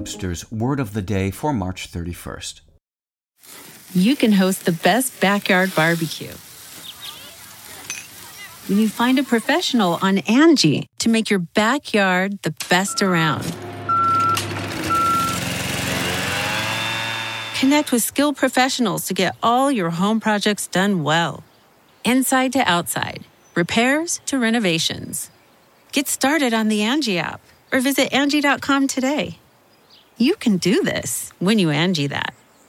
Merriam-Webster's Word of the Day for March 31st. You can host the best backyard barbecue when you find a professional on Angie to make your backyard the best around. Connect with skilled professionals to get all your home projects done well. Inside to outside, repairs to renovations. Get started on the Angie app or visit Angie.com today. You can do this when you Angie that.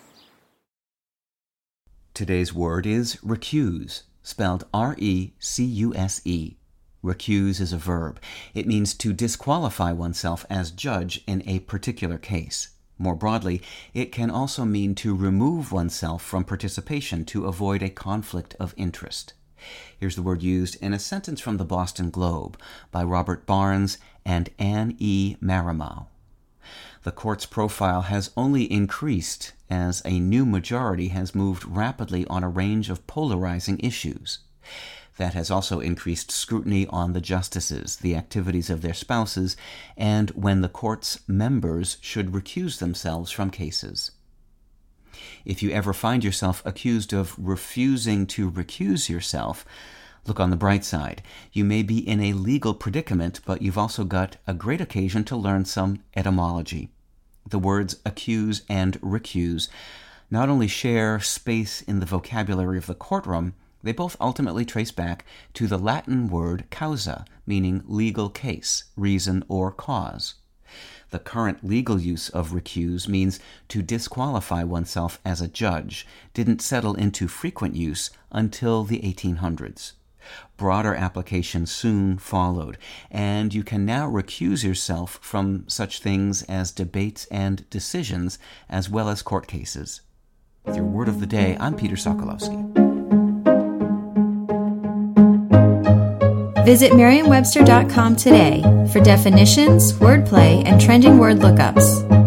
Today's word is recuse, spelled R-E-C-U-S-E. Recuse is a verb. It means to disqualify oneself as judge in a particular case. More broadly, it can also mean to remove oneself from participation to avoid a conflict of interest. Here's the word used in a sentence from the Boston Globe by Robert Barnes and Anne E. Marimow. The court's profile has only increased as a new majority has moved rapidly on a range of polarizing issues. That has also increased scrutiny on the justices, the activities of their spouses, and when the court's members should recuse themselves from cases. If you ever find yourself accused of refusing to recuse yourself, look on the bright side. You may be in a legal predicament, but you've also got a great occasion to learn some etymology. The words accuse and recuse not only share space in the vocabulary of the courtroom, they both ultimately trace back to the Latin word causa, meaning legal case, reason, or cause. The current legal use of recuse means to disqualify oneself as a judge, didn't settle into frequent use until the 1800s. Broader application soon followed, and you can now recuse yourself from such things as debates and decisions, as well as court cases. With your Word of the Day, I'm Peter Sokolowski. Visit Merriam-Webster.com today for definitions, wordplay, and trending word lookups.